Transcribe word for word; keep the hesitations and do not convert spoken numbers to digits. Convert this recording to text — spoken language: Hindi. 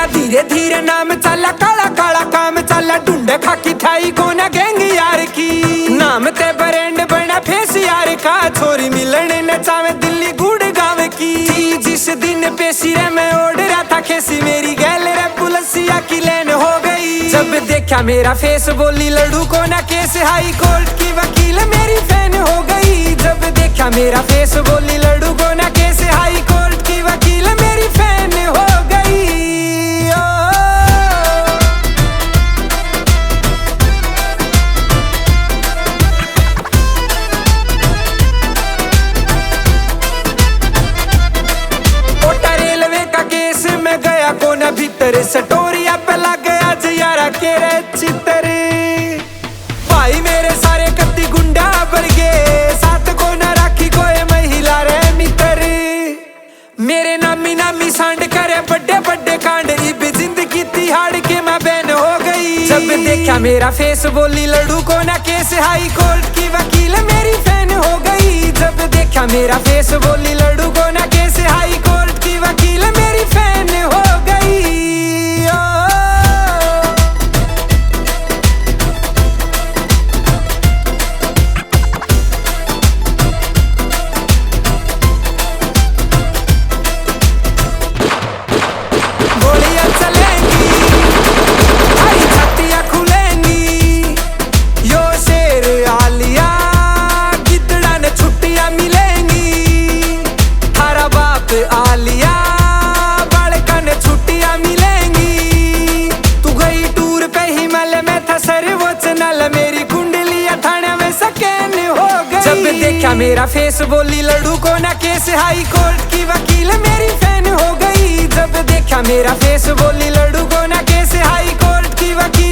मेरा धीरे धीरे नाम चला, काला काला काम चला, ढूंढे खाकी थाई कोना गैंग यार की। नाम ते ब्रांड बना फेस यार का, छोरी मिलने न चावे दिल्ली गुड़गांव की। जिस दिन पेशी रे मैं ओढ़ रहा था खेसी, मेरी गैल रे पुलिसिया की लेन हो गई। जब देखा मेरा फेस बोली लड़ू को ना केस, हाई कोर्ट की वकील मेरी फैन हो गई। जब देखा मेरा फेस बोली लड़ू को ना केस, हाई कोर्ट की वकील मेरी फैन हो गई। कोटा रेलवे का केस में गया कोना भीतर, सटोरिया पे लग गया जयारा के रे चित्र। भाई मेरे सारे कत्ती गुंडा भर गए, साथ को न राखी कोई महिला रे मित्र। मेरे नामी नामी सांड करे बड़े बड़े कांड, इब जिंदगी तिहाड़ के मैं बैन हो गई। जब देखा मेरा फेस बोली लड़ू को ना केस, हाई कोर्ट की वकील मेरी फैन हो गई। जब देखा मेरा फेस बोली लड़ू को ना केस, हाई कोर्ट की वकील मेरी फैन हो गई। गोलियां चलेंगी, हरी छत्तियां खुलेंगी, यो शेर आलिया गिद्दड़ा ने छुट्टियां मिलेंगी। थारा बाप आलिया बालका ने छुट्टियां मिलेंगी। तू गई टूर पे हिमालय में था सर्वोच्च नल, मेरी कुंडलियां थाने में सकैन हो गई। जब देखा मेरा फेस बोली लड़ू को ना केस, हाई कोर्ट की वकील मेरी फैन हो गई। जब देखा मेरा फेस बोली लड़ू को ना केस, हाई कोर्ट की वकील